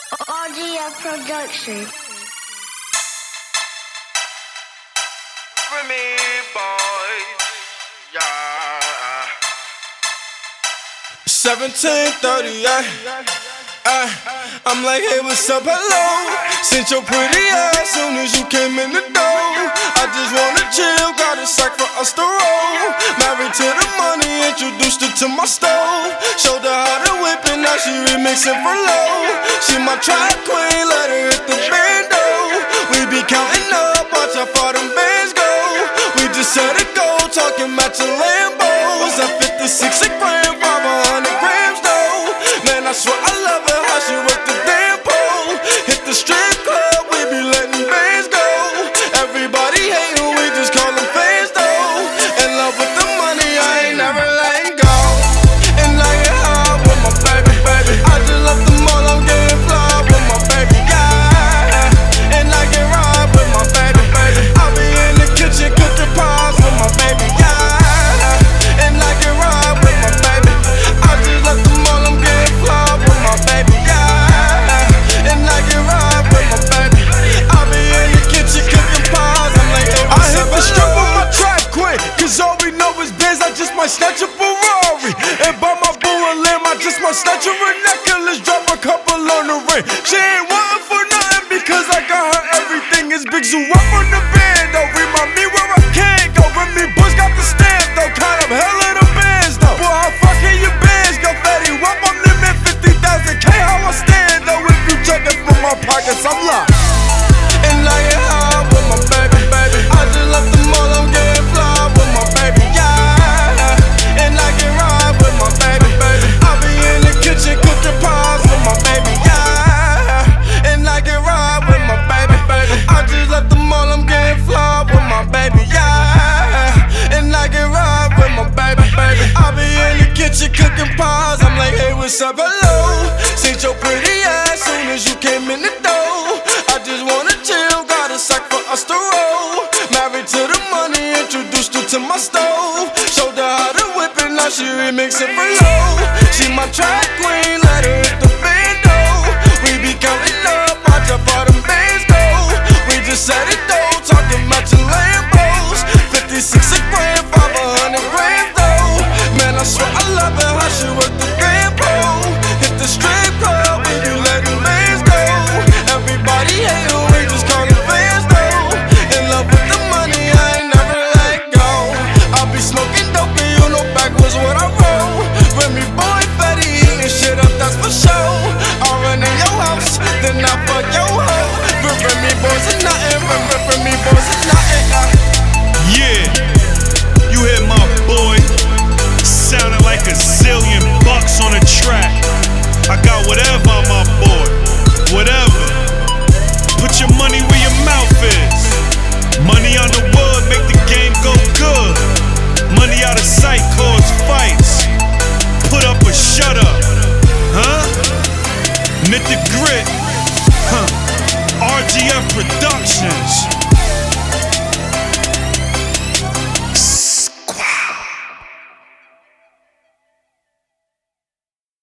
RGF Production. Remy boys, yeah. 1738. I'm like, hey, what's up, hello? Sent your pretty ass soon as you came in the door. I just wanna chill, got a sack for us to roll. Married to the money, introduced her to my stove. Showed her how to whip and now she remixing for low. She my track queen, let her hit the bando. We be counting up, watch how far them bands go. We just set a goal, talking matching Lambos. At 56 a gram, 500 grams though. Man, I swear I love her, how she work the damn pole. Hit the strip club, we be letting bands go. Everybody hatin', we just call them fans though. In love with the money, I ain't never letting go. And I get high with my baby, baby. I just left the mall, I'm getting fly with my baby, yeah. And I get ride with my baby, baby. I be in the kitchen cooking pies with my baby, yeah. And I get ride with my baby. I just left the mall, I'm getting fly with my baby, yeah. And I get ride with my baby. I be in the kitchen cooking pies. I'm like, hey, I hit the strip with my track queen, cause all we know is biz. I just might snatch a Ferrari and buy my boo a limb. I just might snatch her a necklace, drop a couple on the ring. She ain't wantin' for nothing because I got her everything. It's Big Zoo up on the band though. Remind me where I can't go. Remy Boys got the stamp though. Kind of hell of the bands though. Boy, how fucking your bands go fatty? Up on limit 50,000 K. How I stand though? If you check it from my pockets, I'm locked. And I get high with my baby, baby. I just left the mall, I'm getting fly with my baby, yeah. And I get ride with my baby, baby. I be in the kitchen cooking pies with my baby, yeah. And I get ride with my baby, baby. I just left the mall, I'm getting fly with my baby, yeah. And I get ride with my baby, baby. I be in the kitchen cooking pies. I'm like, hey, what's up, hello? Seen your pretty ass soon as you came in the door. I just wanna chill, got a sack for us to roll. Married to the money, introduced her to my stove. Showed her how to whip it, now she remixing for low. She my track queen, let her hit the bando. We be counting up, watch how far them bands go. We just set it though, talking matching Lambos. 56 a gram, 500 grams though. Man, I swear I love her, how she work the damn pole. Hit the strip club, we be letting bands go. Everybody hatin', we just call them fans though. In love with the money, I ain't never let go. I be smoking dope and you know backwards what I roll. Remy boy fatty, eating shit up, that's for sure. I run in your house, then I fuck your hoe. Remy boys is nothing, Remy boys is nothing. Yeah, you hear my boy sounding like a zillion bucks on a track. I got whatever on my board, whatever.